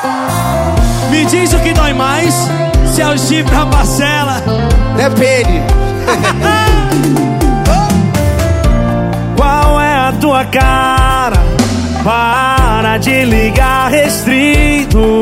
Me diz o que dói mais, se é o chifre ou a parcela. Depende. Qual é a tua cara? Para de ligar restrito.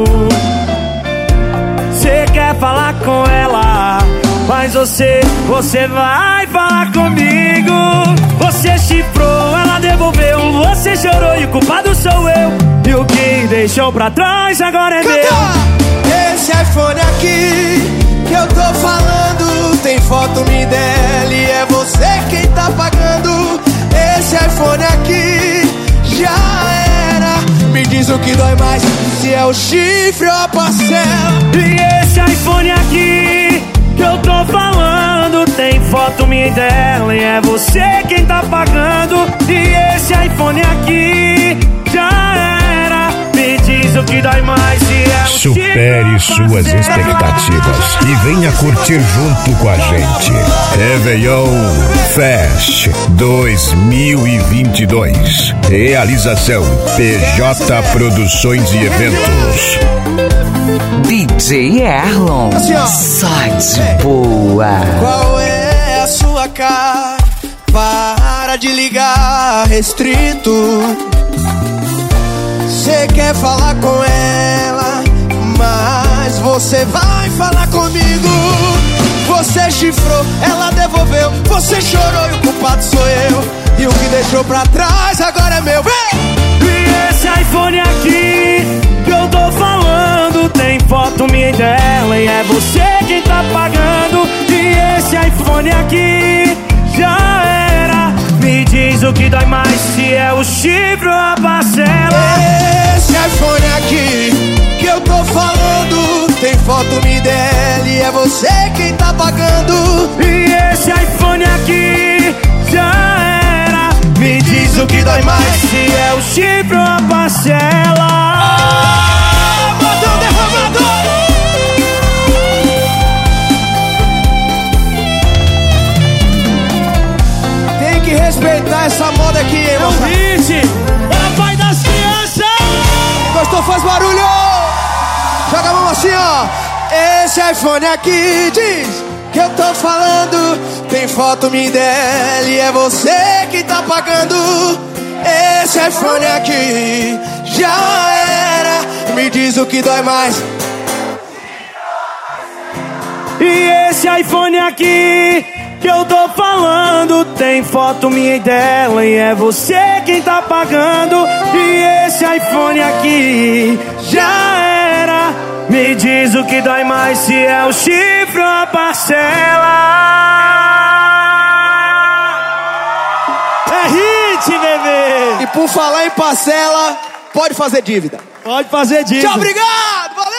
Cê quer falar com ela, mas você vai falar comigo. Você chifrou, ela devolveu. Você chorou e o culpado sou eu. E o que deixou pra trás agora é meu. Esse iPhone aqui que eu tô falando tem foto minha dela e é você quem tá pagando. Esse iPhone aqui já era. Me diz o que dói mais, se é o chifre ou a parcela. E esse iPhone aqui que eu tô falando tem foto minha dela e é você quem tá pagando. E esse iPhone aqui já era. Me diz o que dói mais, se é o Supere suas expectativas e venha curtir junto com a gente. Réveillon Fest 2022. Realização PJ Produções e Eventos. DJ Erlon, só de boa. Qual é a sua cara? Para de ligar restrito. Você quer falar com ela, mas você vai falar comigo. Você chifrou, ela devolveu. Você chorou e o culpado sou eu. E o que deixou pra trás agora é meu. E esse iPhone aqui que eu tô falando tem foto minha dela e é você quem tá pagando. E esse iPhone aqui já era. Me diz o que dói mais, se é o chifre ou a parcela. Esse iPhone aqui que eu tô falando tem foto minha dela e é você quem tá pagando. E esse iPhone aqui já era. Me diz o que dói mais, se é o chifre ou a parcela. Botão derramador. Tem que respeitar essa moda aqui, hein, É o moça? hit, é a pai das crianças. Gostou? Faz barulho! Joga a mão assim, ó. Esse iPhone aqui diz que eu tô falando tem foto minha dela e é você que tá pagando. Esse iPhone aqui já era. Me diz o que dói mais. E esse iPhone aqui que eu tô falando tem foto minha e dela e é você quem tá pagando. E esse iPhone aqui já era. Me diz o que dói mais, se é o chifre ou a parcela. É hit, bebê. E por falar em parcela, pode fazer dívida. Pode fazer dívida. Tchau, obrigado, valeu!